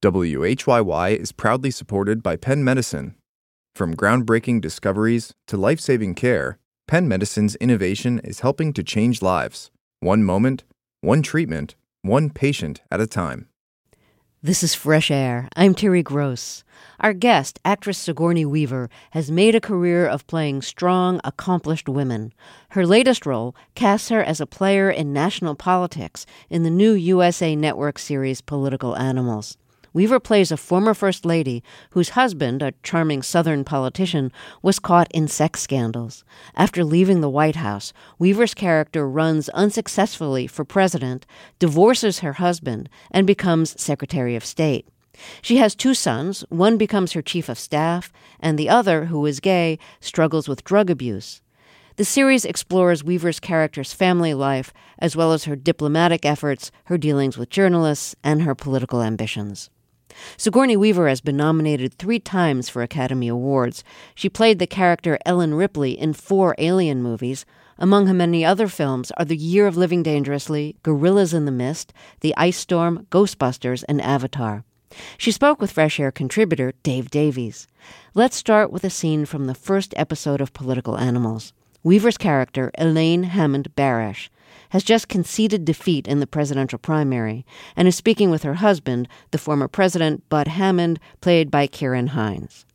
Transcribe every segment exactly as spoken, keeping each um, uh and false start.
W H Y Y is proudly supported by Penn Medicine. From groundbreaking discoveries to life-saving care, Penn Medicine's innovation is helping to change lives, one moment, one treatment, one patient at a time. This is Fresh Air. I'm Terry Gross. Our guest, actress Sigourney Weaver, has made a career of playing strong, accomplished women. Her latest role casts her as a player in national politics in the new U S A Network series Political Animals. Weaver plays a former First Lady whose husband, a charming Southern politician, was caught in sex scandals. After leaving the White House, Weaver's character runs unsuccessfully for president, divorces her husband, and becomes Secretary of State. She has two sons. One becomes her chief of staff, and the other, who is gay, struggles with drug abuse. The series explores Weaver's character's family life, as well as her diplomatic efforts, her dealings with journalists, and her political ambitions. Sigourney Weaver has been nominated three times for Academy Awards. She played the character Ellen Ripley in four Alien movies. Among her many other films are The Year of Living Dangerously, Gorillas in the Mist, The Ice Storm, Ghostbusters, and Avatar. She spoke with Fresh Air contributor Dave Davies. Let's start with a scene from the first episode of Political Animals. Weaver's character, Elaine Hammond Barash, has just conceded defeat in the presidential primary and is speaking with her husband, the former president, Bud Hammond, played by Ciarán Hinds.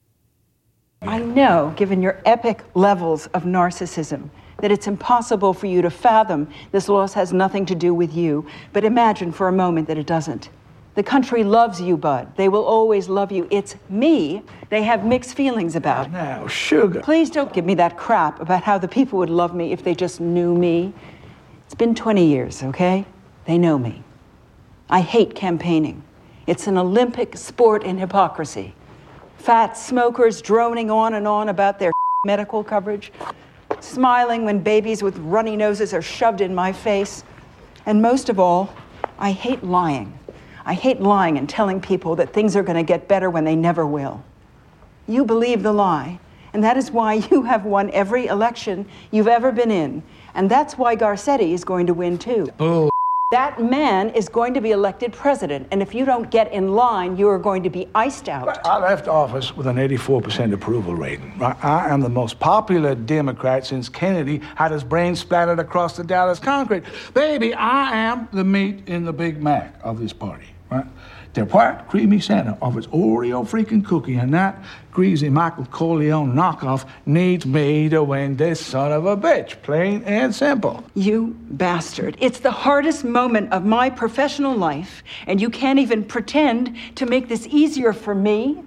I know, given your epic levels of narcissism, that it's impossible for you to fathom this loss has nothing to do with you, but imagine for a moment that it doesn't. The country loves you, Bud. They will always love you. It's me they have mixed feelings about. Now, sugar. Please don't give me that crap about how the people would love me if they just knew me. It's been twenty years, okay? They know me. I hate campaigning. It's an Olympic sport in hypocrisy. Fat smokers droning on and on about their medical coverage, smiling when babies with runny noses are shoved in my face. And most of all, I hate lying. I hate lying and telling people that things are going to get better when they never will. You believe the lie, and that is why you have won every election you've ever been in. And that's why Garcetti is going to win, too. Oh. That man is going to be elected president, and if you don't get in line, you are going to be iced out. I left office with an eighty-four percent approval rating. I, I am the most popular Democrat since Kennedy had his brains splattered across the Dallas concrete. Baby, I am the meat in the Big Mac of this party, right? The white creamy center of its Oreo freaking cookie, and that greasy Michael Corleone knockoff needs me to win this son of a bitch, plain and simple. You bastard. It's the hardest moment of my professional life, and you can't even pretend to make this easier for me.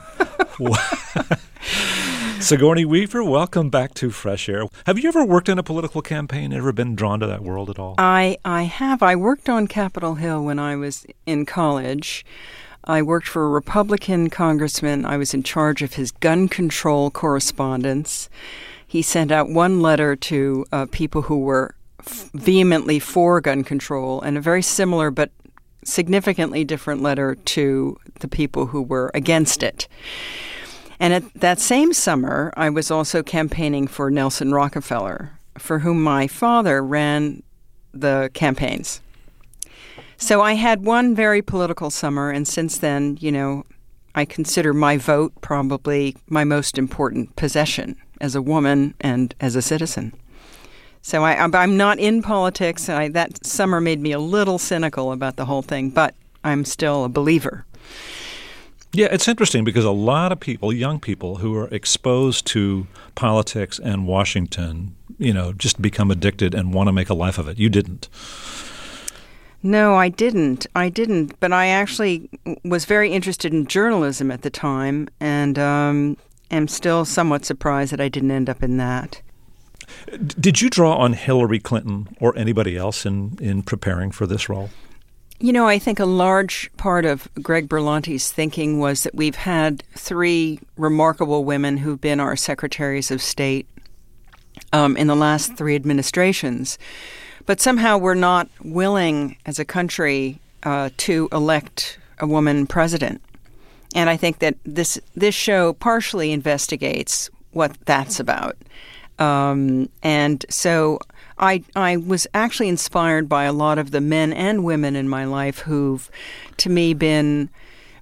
Sigourney Weaver, welcome back to Fresh Air. Have you ever worked in a political campaign, ever been drawn to that world at all? I, I have. I worked on Capitol Hill when I was in college. I worked for a Republican congressman. I was in charge of his gun control correspondence. He sent out one letter to uh, people who were f- vehemently for gun control, and a very similar but significantly different letter to the people who were against it. And at that same summer, I was also campaigning for Nelson Rockefeller, for whom my father ran the campaigns. So I had one very political summer, and since then, you know, I consider my vote probably my most important possession as a woman and as a citizen. So I, I'm not in politics. I, that summer made me a little cynical about the whole thing, but I'm still a believer. Yeah, it's interesting because a lot of people, young people who are exposed to politics and Washington, you know, just become addicted and want to make a life of it. You didn't. No, I didn't. I didn't. But I actually was very interested in journalism at the time, and um, am still somewhat surprised that I didn't end up in that. Did you draw on Hillary Clinton or anybody else in, in preparing for this role? You know, I think a large part of Greg Berlanti's thinking was that we've had three remarkable women who've been our secretaries of state um, in the last three administrations. But somehow we're not willing as a country uh, to elect a woman president. And I think that this this show partially investigates what that's about. Um, and so I I was actually inspired by a lot of the men and women in my life who've, to me, been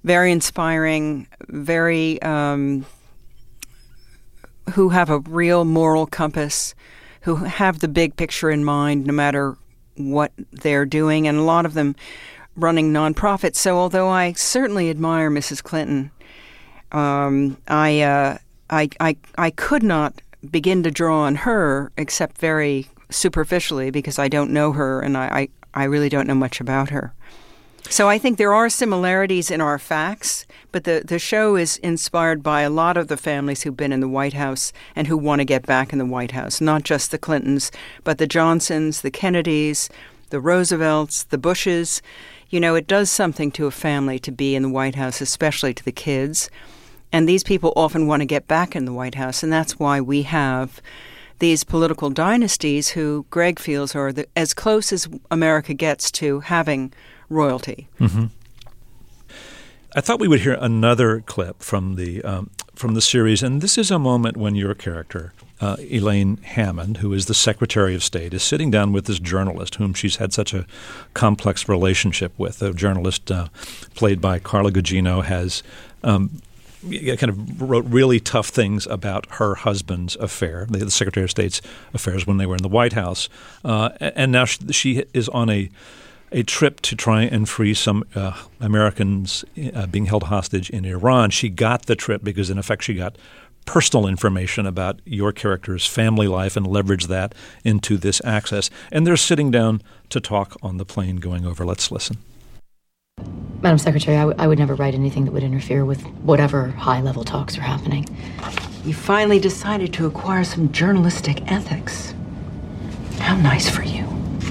very inspiring, very um, who have a real moral compass, who have the big picture in mind no matter what they're doing, and a lot of them running nonprofits. So although I certainly admire Missus Clinton, um, I, uh, I, I, I could not begin to draw on her except very superficially because I don't know her and I, I, I really don't know much about her. So I think there are similarities in our facts, but the, the show is inspired by a lot of the families who've been in the White House and who want to get back in the White House, not just the Clintons, but the Johnsons, the Kennedys, the Roosevelts, the Bushes. You know, it does something to a family to be in the White House, especially to the kids. And these people often want to get back in the White House, and that's why we have these political dynasties who Greg feels are the, as close as America gets to having royalty. Mm-hmm. I thought we would hear another clip from the um, from the series, and this is a moment when your character, uh, Elaine Hammond, who is the Secretary of State, is sitting down with this journalist whom she's had such a complex relationship with. The journalist, uh, played by Carla Gugino, has um, kind of wrote really tough things about her husband's affair, the, the Secretary of State's affairs when they were in the White House, uh, and now she, she is on a a trip to try and free some uh, Americans uh, being held hostage in Iran. She got the trip because, in effect, she got personal information about your character's family life and leveraged that into this access. And they're sitting down to talk on the plane going over. Let's listen. Madam Secretary, I, w- I would never write anything that would interfere with whatever high-level talks are happening. You finally decided to acquire some journalistic ethics. How nice for you.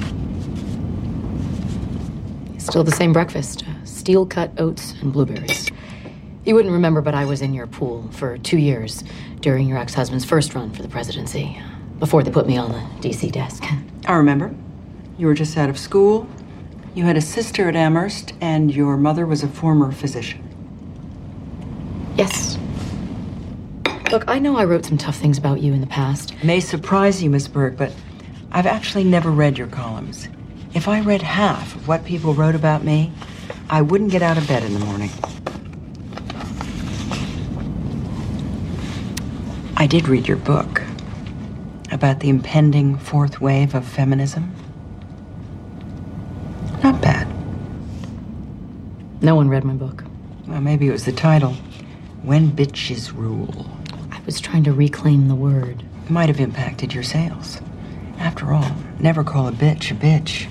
Still the same breakfast, uh, steel-cut oats and blueberries. You wouldn't remember, but I was in your pool for two years during your ex-husband's first run for the presidency, before they put me on the D C desk. I remember. You were just out of school. You had a sister at Amherst, and your mother was a former physician. Yes. Look, I know I wrote some tough things about you in the past. It may surprise you, Miss Berg, but I've actually never read your columns. If I read half of what people wrote about me, I wouldn't get out of bed in the morning. I did read your book about the impending fourth wave of feminism. Not bad. No one read my book. Well, maybe it was the title, When Bitches Rule. I was trying to reclaim the word. It might have impacted your sales. After all, never call a bitch a bitch.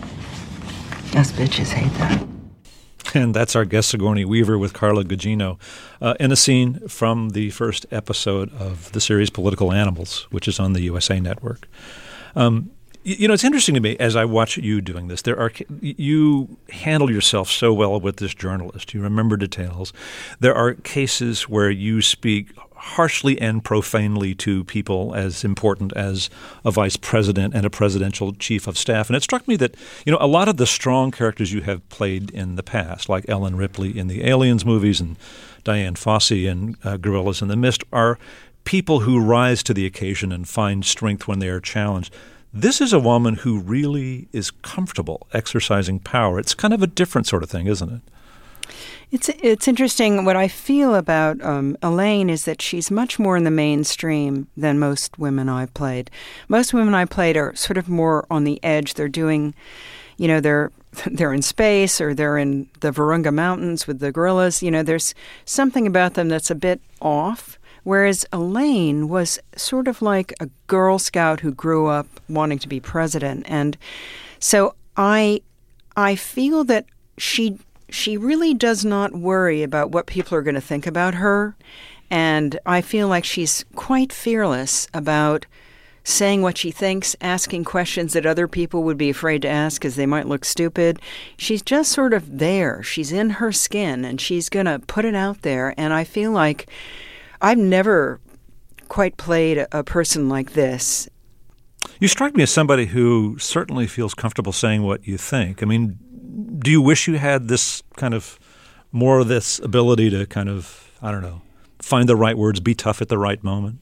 Us bitches hate that. And that's our guest, Sigourney Weaver, with Carla Gugino, uh, in a scene from the first episode of the series Political Animals, which is on the U S A Network. Um, you, you know, it's interesting to me as I watch you doing this. There are you handle yourself so well with this journalist. You remember details. There are cases where you speak harshly and profanely to people as important as a vice president and a presidential chief of staff. And it struck me that, you know, a lot of the strong characters you have played in the past, like Ellen Ripley in the Aliens movies and Diane Fossey in uh, Gorillas in the Mist, are people who rise to the occasion and find strength when they are challenged. This is a woman who really is comfortable exercising power. It's kind of a different sort of thing, isn't it? It's it's interesting. What I feel about um, Elaine is that she's much more in the mainstream than most women I've played. Most women I played are sort of more on the edge. They're doing, you know, they're they're in space or they're in the Virunga Mountains with the gorillas. You know, there's something about them that's a bit off. Whereas Elaine was sort of like a Girl Scout who grew up wanting to be president, and so I I feel that she. She really does not worry about what people are going to think about her, and I feel like she's quite fearless about saying what she thinks, asking questions that other people would be afraid to ask because they might look stupid. She's just sort of there. She's in her skin, and she's going to put it out there, and I feel like I've never quite played a, a person like this. You strike me as somebody who certainly feels comfortable saying what you think. I mean, do you wish you had this kind of more of this ability to kind of, I don't know, find the right words, be tough at the right moment?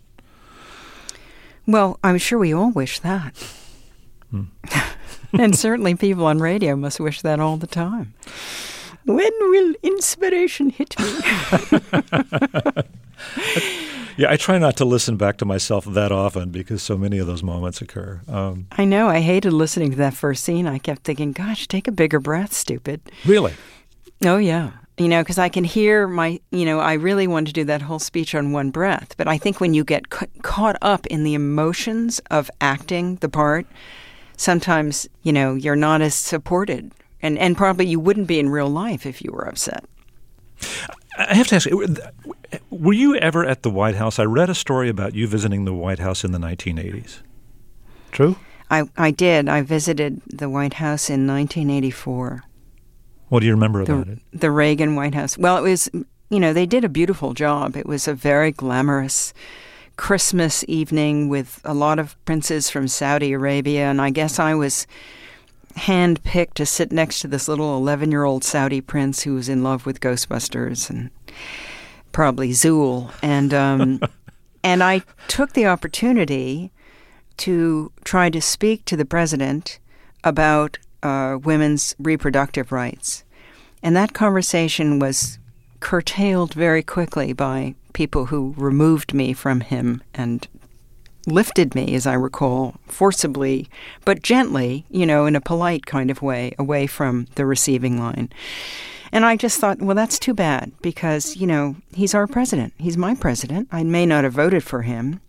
Well, I'm sure we all wish that. Hmm. And certainly people on radio must wish that all the time. When will inspiration hit me? Yeah, I try not to listen back to myself that often because so many of those moments occur. Um, I know. I hated listening to that first scene. I kept thinking, gosh, take a bigger breath, stupid. Really? Oh, yeah. You know, because I can hear my, you know, I really wanted to do that whole speech on one breath. But I think when you get ca- caught up in the emotions of acting the part, sometimes, you know, you're not as supported. And, and probably you wouldn't be in real life if you were upset. I have to ask, were you ever at the White House? I read a story about you visiting the White House in the nineteen eighties. True? I, I did. I visited the White House in nineteen eighty-four. What do you remember the, about it? The Reagan White House. Well, it was, you know, they did a beautiful job. It was a very glamorous Christmas evening with a lot of princes from Saudi Arabia. And I guess I was handpicked to sit next to this little eleven-year-old Saudi prince who was in love with Ghostbusters and probably Zool. And, um, and I took the opportunity to try to speak to the president about Uh, women's reproductive rights. And that conversation was curtailed very quickly by people who removed me from him and lifted me, as I recall, forcibly, but gently, you know, in a polite kind of way, away from the receiving line. And I just thought, well, that's too bad because, you know, he's our president. He's my president. I may not have voted for him,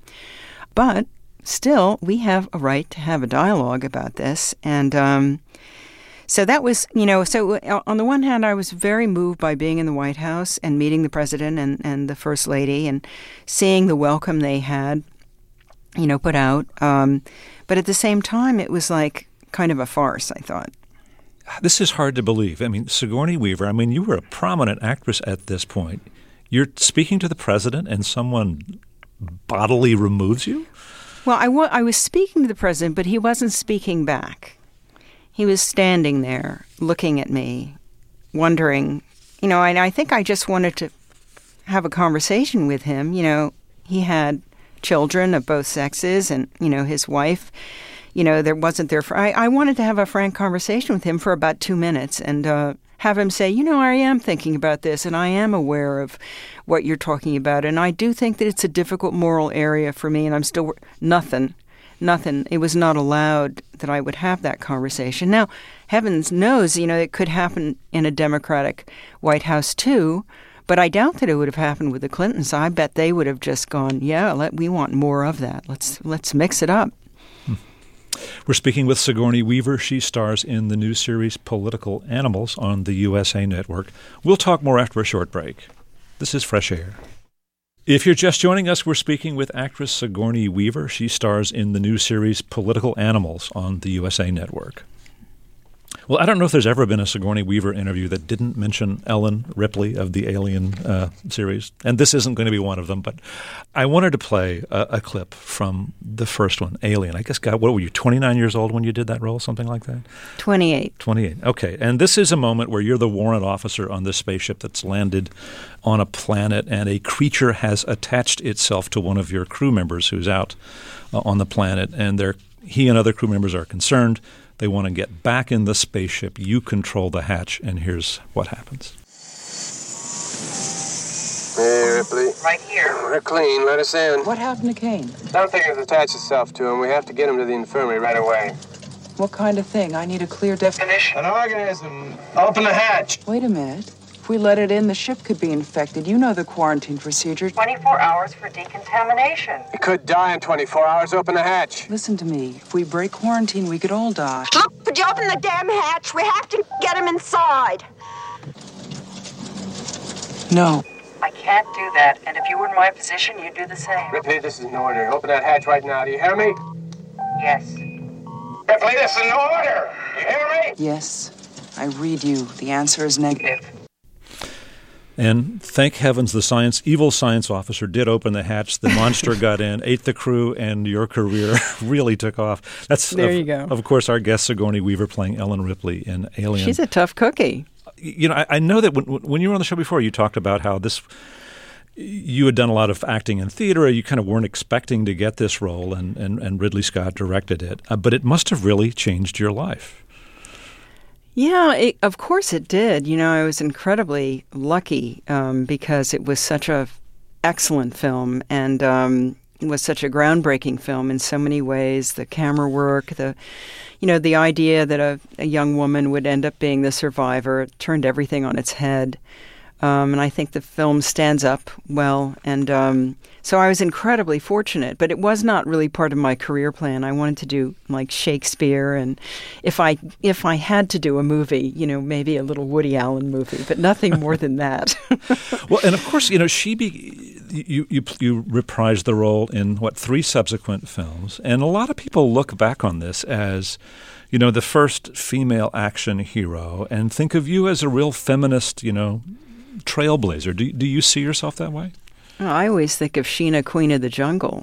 but still, we have a right to have a dialogue about this. And um, so that was, you know, so on the one hand, I was very moved by being in the White House and meeting the president and, and the first lady and seeing the welcome they had, you know, put out. Um, but at the same time, it was like kind of a farce, I thought. This is hard to believe. I mean, Sigourney Weaver, I mean, you were a prominent actress at this point. You're speaking to the president and someone bodily removes you? Well, I, wa- I was speaking to the president, but he wasn't speaking back. He was standing there looking at me, wondering, you know, and I think I just wanted to have a conversation with him. You know, he had children of both sexes and, you know, his wife, you know, there wasn't there for, I, I wanted to have a frank conversation with him for about two minutes and uh, have him say, you know, I am thinking about this and I am aware of what you're talking about. And I do think that it's a difficult moral area for me and I'm still, nothing, nothing. It was not allowed that I would have that conversation. Now, heavens knows, you know, it could happen in a Democratic White House too. But I doubt that it would have happened with the Clintons. I bet they would have just gone, yeah, let, we want more of that. Let's let's mix it up. Hmm. We're speaking with Sigourney Weaver. She stars in the new series Political Animals on the U S A Network. We'll talk more after a short break. This is Fresh Air. If you're just joining us, we're speaking with actress Sigourney Weaver. She stars in the new series Political Animals on the U S A Network. Well, I don't know if there's ever been a Sigourney Weaver interview that didn't mention Ellen Ripley of the Alien uh, series, and this isn't going to be one of them, but I wanted to play a, a clip from the first one, Alien. I guess, God, what were you, twenty-nine years old when you did that role, something like that? twenty-eight. twenty-eight, okay. And this is a moment where you're the warrant officer on this spaceship that's landed on a planet, and a creature has attached itself to one of your crew members who's out uh, on the planet, and they're, he and other crew members are concerned. They want to get back in the spaceship. You control the hatch, and here's what happens. Hey, Ripley. Right here. We're clean. Let us in. What happened to Kane? Something has attached itself to him. We have to get him to the infirmary right away. What kind of thing? I need a clear definition. An organism. Open the hatch. Wait a minute. If we let it in, the ship could be infected. You know the quarantine procedure. twenty-four hours for decontamination. It could die in twenty-four hours. Open the hatch. Listen to me. If we break quarantine, we could all die. Look, could you open the damn hatch? We have to get him inside. No. I can't do that, and if you were in my position, you'd do the same. Ripley, this is an order. Open that hatch right now. Do you hear me? Yes. Ripley, this is an order. You hear me? Yes. I read you. The answer is negative. And thank heavens the science, evil science officer did open the hatch. The monster got in, ate the crew, and your career really took off. That's there of, you go. Of course, our guest Sigourney Weaver playing Ellen Ripley in Alien. She's a tough cookie. You know, I, I know that when, when you were on the show before, you talked about how this you had done a lot of acting in theater. You kind of weren't expecting to get this role, and, and, and Ridley Scott directed it. Uh, but it must have really changed your life. Yeah, it, of course it did. You know, I was incredibly lucky um, because it was such a excellent film, and um, it was such a groundbreaking film in so many ways. The camera work, the, you know, the idea that a, a young woman would end up being the survivor, it turned everything on its head. Um, and I think the film stands up well. And um, so I was incredibly fortunate, but it was not really part of my career plan. I wanted to do like Shakespeare, and if I if I had to do a movie, you know, maybe a little Woody Allen movie, but nothing more than that. Well, and of course, you know, she be, you you you reprised the role in what three subsequent films, and a lot of people look back on this as, you know, the first female action hero, and think of you as a real feminist, you know, trailblazer. Do do you see yourself that way? I always think of Sheena, Queen of the Jungle.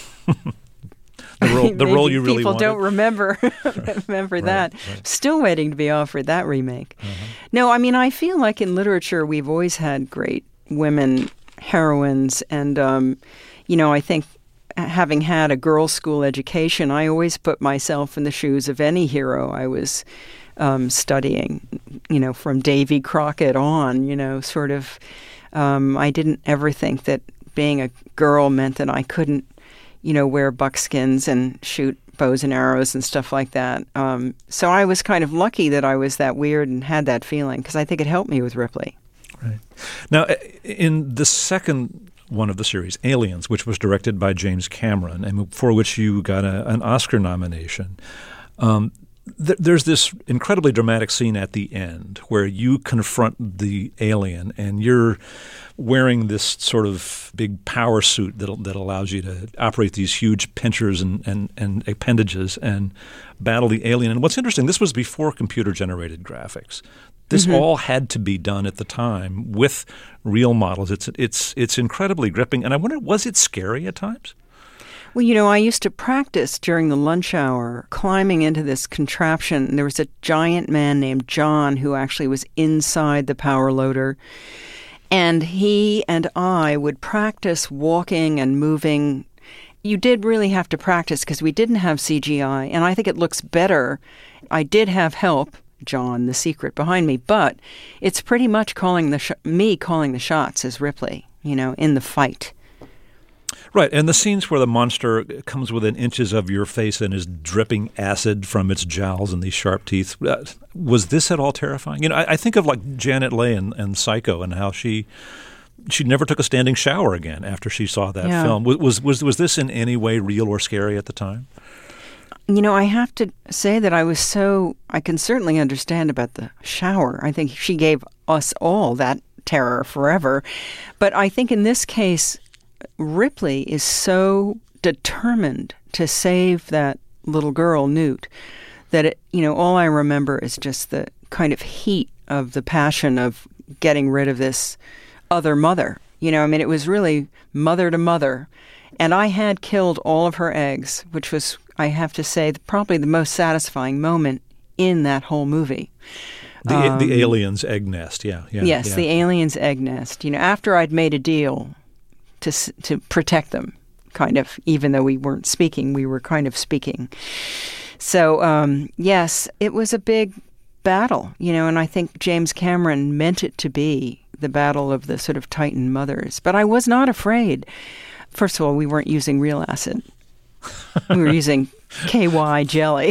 the role, the role you really people wanted. don't remember remember right, that. Right. Still waiting to be offered that remake. Uh-huh. No, I mean, I feel like in literature we've always had great women heroines, and um, you know, I think having had a girls' school education, I always put myself in the shoes of any hero I was um, studying. You know, from Davy Crockett on. You know, sort of. Um, I didn't ever think that being a girl meant that I couldn't, you know, wear buckskins and shoot bows and arrows and stuff like that. Um, so I was kind of lucky that I was that weird and had that feeling, because I think it helped me with Ripley. Right. Now, in the second one of the series, Aliens, which was directed by James Cameron, and for which you got a, an Oscar nomination, um, th- there's this incredibly dramatic scene at the end where you confront the alien, and you're wearing this sort of big power suit that that allows you to operate these huge pinchers and, and, and appendages and battle the alien. And what's interesting, this was before computer-generated graphics. This mm-hmm. all had to be done at the time with real models. It's it's it's incredibly gripping. And I wonder, was it scary at times? Well, you know, I used to practice during the lunch hour, climbing into this contraption. There was a giant man named John who actually was inside the power loader. And he and I would practice walking and moving. You did really have to practice because we didn't have C G I. And I think it looks better. I did have help, John, the secret behind me, but it's pretty much calling the sh- me calling the shots as Ripley, you know, in the fight. Right, and the scenes where the monster comes within inches of your face and is dripping acid from its jowls and these sharp teeth, uh, was this at all terrifying? You know, I, I think of like Janet Leigh in, in Psycho and how she she never took a standing shower again after she saw that yeah. film. Was, was was this in any way real or scary at the time? You know, I have to say that I was so, I can certainly understand about the shower. I think she gave us all that terror forever. But I think in this case, Ripley is so determined to save that little girl, Newt, that, it, you know, all I remember is just the kind of heat of the passion of getting rid of this other mother. You know, I mean, it was really mother to mother. And I had killed all of her eggs, which was, I have to say, probably the most satisfying moment in that whole movie. The um, the alien's egg nest, yeah. yeah yes, yeah. the alien's egg nest. You know, after I'd made a deal to to protect them, kind of, even though we weren't speaking, we were kind of speaking. So, um, yes, it was a big battle, you know, and I think James Cameron meant it to be the battle of the sort of Titan mothers. But I was not afraid. First of all, we weren't using real acid. We were using K Y jelly.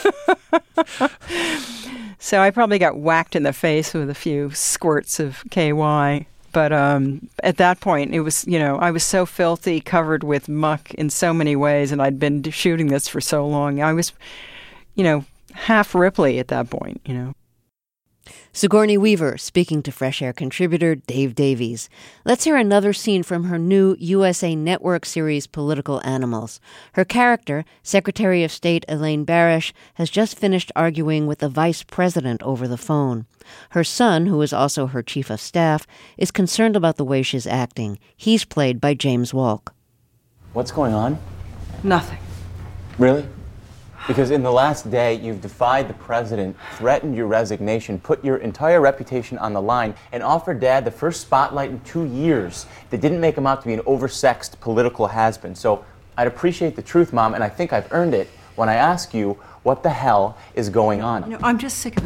So I probably got whacked in the face with a few squirts of K Y. But um, at that point, it was, you know, I was so filthy, covered with muck in so many ways, and I'd been shooting this for so long. I was, you know, half Ripley at that point, you know. Sigourney Weaver speaking to Fresh Air contributor Dave Davies. Let's hear another scene from her new U S A Network series Political Animals. Her character, Secretary of State Elaine Barish, has just finished arguing with the vice president over the phone. Her son, who is also her chief of staff, is concerned about the way she's acting. He's played by James Walk. What's going on? Nothing. Really? Because in the last day, you've defied the president, threatened your resignation, put your entire reputation on the line, and offered Dad the first spotlight in two years that didn't make him out to be an oversexed political has-been. So I'd appreciate the truth, Mom, and I think I've earned it when I ask you what the hell is going on. You know, I'm just sick of it all.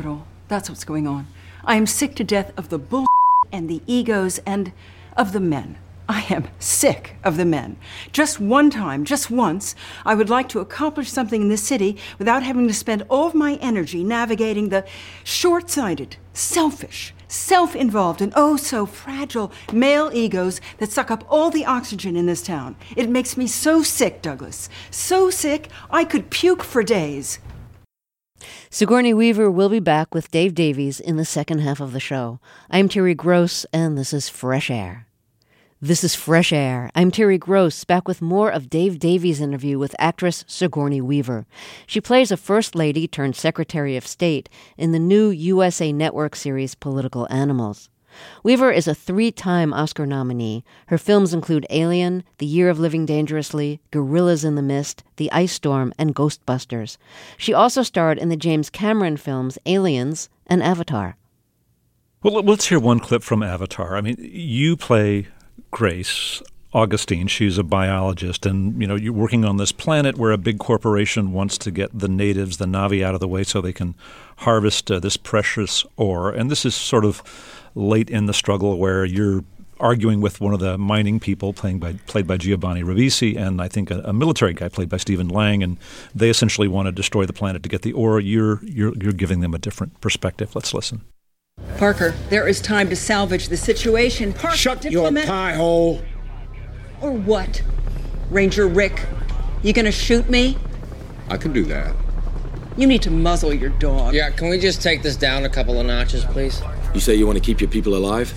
That's what's going on. I am sick to death of the bull and the egos and of the men. I am sick of the men. Just one time, just once, I would like to accomplish something in this city without having to spend all of my energy navigating the short-sighted, selfish, self-involved, and oh so fragile male egos that suck up all the oxygen in this town. It makes me so sick, Douglas. So sick, I could puke for days. Sigourney Weaver will be back with Dave Davies in the second half of the show. I'm Terry Gross, and this is Fresh Air. This is Fresh Air. I'm Terry Gross, back with more of Dave Davies' interview with actress Sigourney Weaver. She plays a First Lady turned Secretary of State in the new U S A Network series Political Animals. Weaver is a three-time Oscar nominee. Her films include Alien, The Year of Living Dangerously, Gorillas in the Mist, The Ice Storm, and Ghostbusters. She also starred in the James Cameron films Aliens and Avatar. Well, let's hear one clip from Avatar. I mean, you play Grace Augustine. She's a biologist, and you know you're working on this planet where a big corporation wants to get the natives, the Na'vi, out of the way so they can harvest uh, this precious ore. And this is sort of late in the struggle where you're arguing with one of the mining people playing by, played by Giovanni Ribisi, and I think a, a military guy played by Stephen Lang, and they essentially want to destroy the planet to get the ore. You're you're you're giving them a different perspective. Let's listen. Parker, there is time to salvage the situation. Parker, Shut diplomat- your pie hole. Or what? Ranger Rick, you gonna shoot me? I can do that. You need to muzzle your dog. Yeah, can we just take this down a couple of notches, please? You say you want to keep your people alive?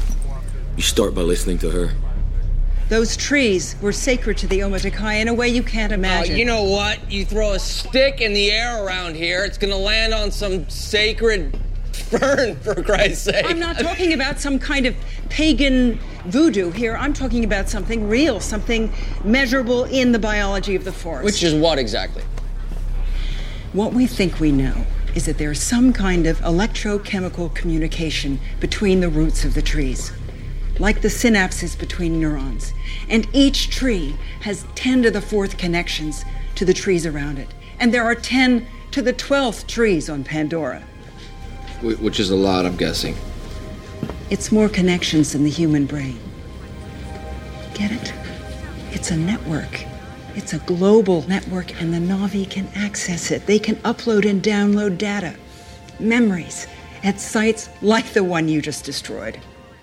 You start by listening to her. Those trees were sacred to the Omaticaya in a way you can't imagine. Oh, you know what? You throw a stick in the air around here, it's gonna land on some sacred fern, for Christ's sake. I'm not talking about some kind of pagan voodoo here. I'm talking about something real, something measurable in the biology of the forest. Which is what exactly? What we think we know is that there's some kind of electrochemical communication between the roots of the trees, like the synapses between neurons. And each tree has ten to the fourth connections to the trees around it. And there are ten to the twelfth trees on Pandora. Which is a lot, I'm guessing. It's more connections than the human brain. Get it? It's a network. It's a global network, and the Na'vi can access it. They can upload and download data, memories, at sites like the one you just destroyed.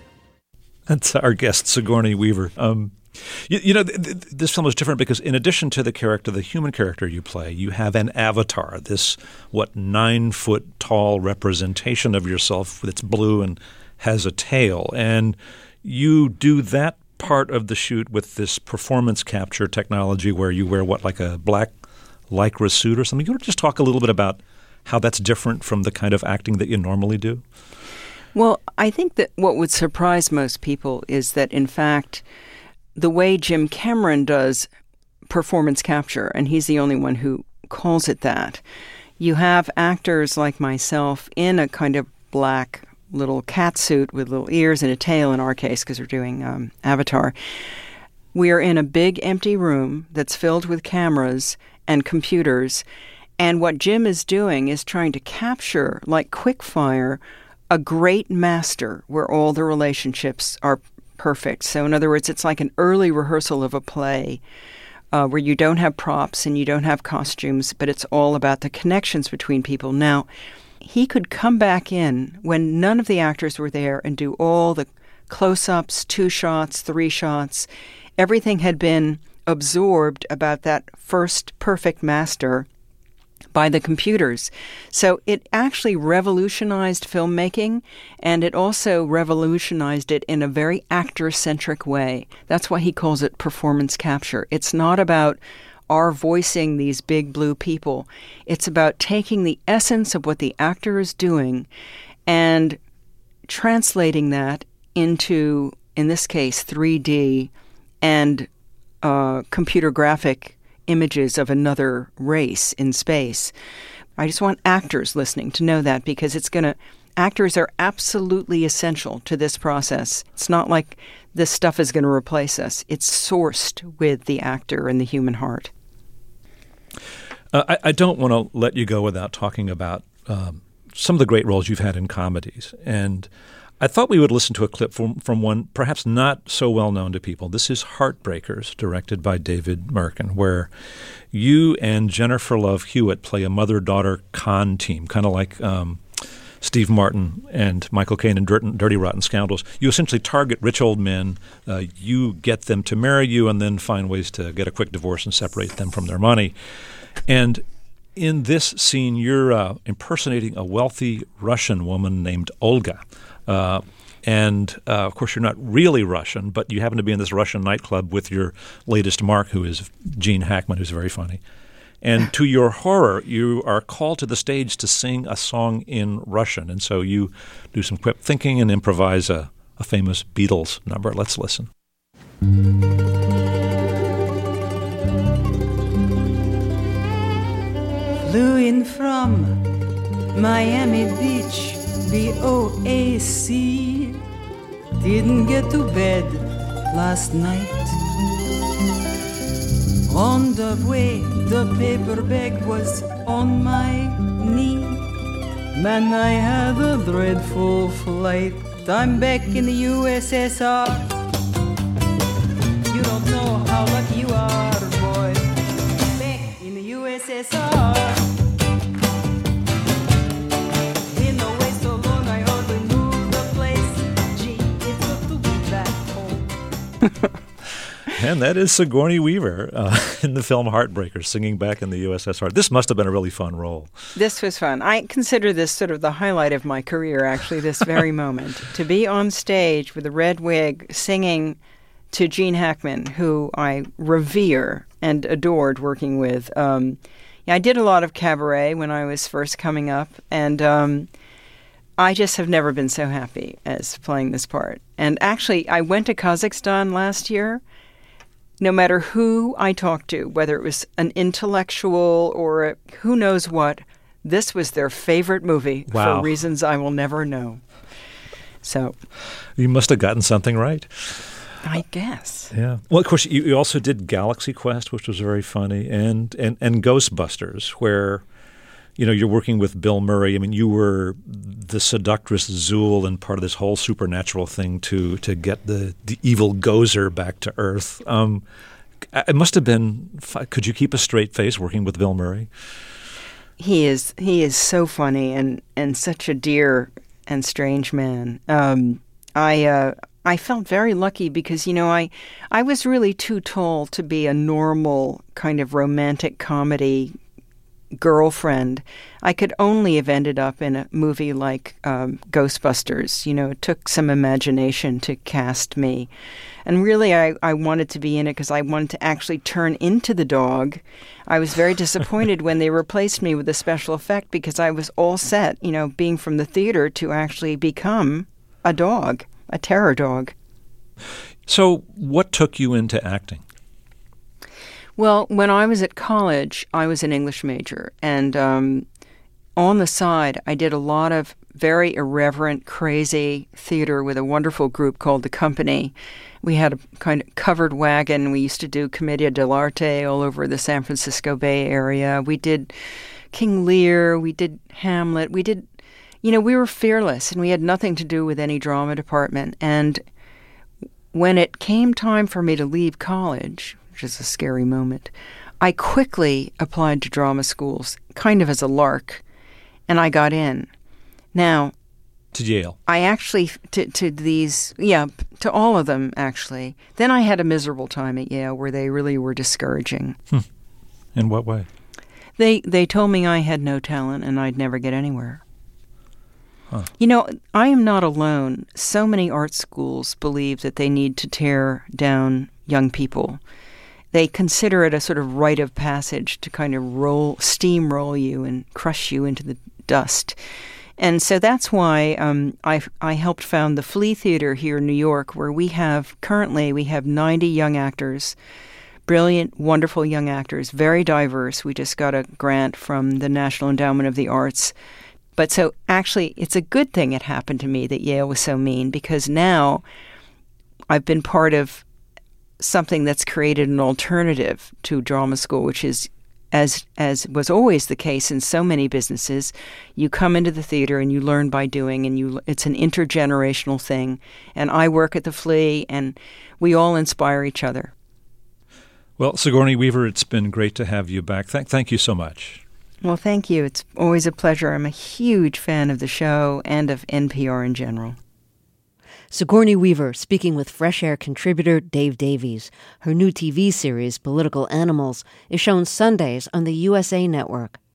That's our guest, Sigourney Weaver. Um, you, you know, th- th- this film is different because in addition to the character, the human character you play, you have an avatar, this, what, nine-foot-tall representation of yourself that's blue and has a tail. And you do that part of the shoot with this performance capture technology where you wear, what, like a black Lycra suit or something? You want to just talk a little bit about how that's different from the kind of acting that you normally do? Well, I think that what would surprise most people is that, in fact, the way Jim Cameron does performance capture, and he's the only one who calls it that, you have actors like myself in a kind of black little cat suit with little ears and a tail in our case because we're doing um, Avatar. We are in a big empty room that's filled with cameras and computers, and what Jim is doing is trying to capture, like quickfire, a great master where all the relationships are perfect. So in other words, it's like an early rehearsal of a play uh, where you don't have props and you don't have costumes, but it's all about the connections between people. Now, he could come back in when none of the actors were there and do all the close-ups, two shots, three shots. Everything had been absorbed about that first perfect master by the computers. So it actually revolutionized filmmaking, and it also revolutionized it in a very actor-centric way. That's why he calls it performance capture. It's not about our voicing these big blue people. It's about taking the essence of what the actor is doing and translating that into, in this case, three D and uh, computer graphic images of another race in space. I just want actors listening to know that because it's going to, actors are absolutely essential to this process. It's not like this stuff is going to replace us. It's sourced with the actor and the human heart. Uh, I, I don't want to let you go without talking about um, some of the great roles you've had in comedies. And I thought we would listen to a clip from, from one perhaps not so well known to people. This is Heartbreakers, directed by David Merkin, where you and Jennifer Love Hewitt play a mother-daughter con team, kind of like um, Steve Martin and Michael Caine in Dirt, Dirty Rotten Scoundrels. You essentially target rich old men. Uh, you get them to marry you and then find ways to get a quick divorce and separate them from their money. And in this scene, you're uh, impersonating a wealthy Russian woman named Olga. Uh, and, uh, of course, you're not really Russian, but you happen to be in this Russian nightclub with your latest mark, who is Gene Hackman, who's very funny. And to your horror, you are called to the stage to sing a song in Russian. And so you do some quick thinking and improvise a, a famous Beatles number. Let's listen. Flew in from Miami Beach, the O A C. Didn't get to bed last night. On the way, the paper bag was on my knee. Man, I had a dreadful flight. I'm back in the U S S R. You don't know how lucky you are, boy. Back in the U S S R. And that is Sigourney Weaver uh, in the film Heartbreakers, singing back in the U S S R. This must have been a really fun role. This was fun. I consider this sort of the highlight of my career, actually, this very moment. To be on stage with a red wig singing to Gene Hackman, who I revere and adored working with. Um, yeah, I did a lot of cabaret when I was first coming up, and um, I just have never been so happy as playing this part. And actually, I went to Kazakhstan last year. No matter who I talked to, whether it was an intellectual or a, who knows what, this was their favorite movie wow. for reasons I will never know. So, you must have gotten something right. I guess. Yeah. Well, of course, you, you also did Galaxy Quest, which was very funny, and, and, and Ghostbusters, where, you know, you're working with Bill Murray. I mean, you were the seductress Zool and part of this whole supernatural thing to to get the, the evil Gozer back to Earth. Um, it must have been – could you keep a straight face working with Bill Murray? He is he is so funny and, and such a dear and strange man. Um, I uh, I felt very lucky because, you know, I I was really too tall to be a normal kind of romantic comedy girlfriend. I could only have ended up in a movie like um, Ghostbusters. You know, it took some imagination to cast me. And really, I, I wanted to be in it because I wanted to actually turn into the dog. I was very disappointed when they replaced me with a special effect because I was all set, you know, being from the theater to actually become a dog, a terror dog. So what took you into acting? Well, when I was at college, I was an English major, and um, on the side, I did a lot of very irreverent, crazy theater with a wonderful group called The Company. We had a kind of covered wagon. We used to do Commedia dell'arte all over the San Francisco Bay Area. We did King Lear. We did Hamlet. We did, you know, we were fearless, and we had nothing to do with any drama department. And when it came time for me to leave college, which is a scary moment, I quickly applied to drama schools, kind of as a lark, and I got in. Now, to Yale. I actually, to, to these, yeah, to all of them, actually. Then I had a miserable time at Yale where they really were discouraging. Hmm. In what way? They they told me I had no talent and I'd never get anywhere. Huh. You know, I am not alone. So many art schools believe that they need to tear down young people. They consider it a sort of rite of passage to kind of roll, steamroll you and crush you into the dust. And so that's why um, I I helped found the Flea Theater here in New York, where we have, currently, we have ninety young actors, brilliant, wonderful young actors, very diverse. We just got a grant from the National Endowment of the Arts. But so actually, it's a good thing it happened to me that Yale was so mean, because now I've been part of something that's created an alternative to drama school, which is as as was always the case in so many businesses, you come into the theater and you learn by doing, and you it's an intergenerational thing. And I work at the Flea, and we all inspire each other. Well, Sigourney Weaver, it's been great to have you back. Thank, thank you so much. Well, thank you. It's always a pleasure. I'm a huge fan of the show and of N P R in general. Sigourney Weaver speaking with Fresh Air contributor Dave Davies. Her new T V series, Political Animals, is shown Sundays on the U S A Network.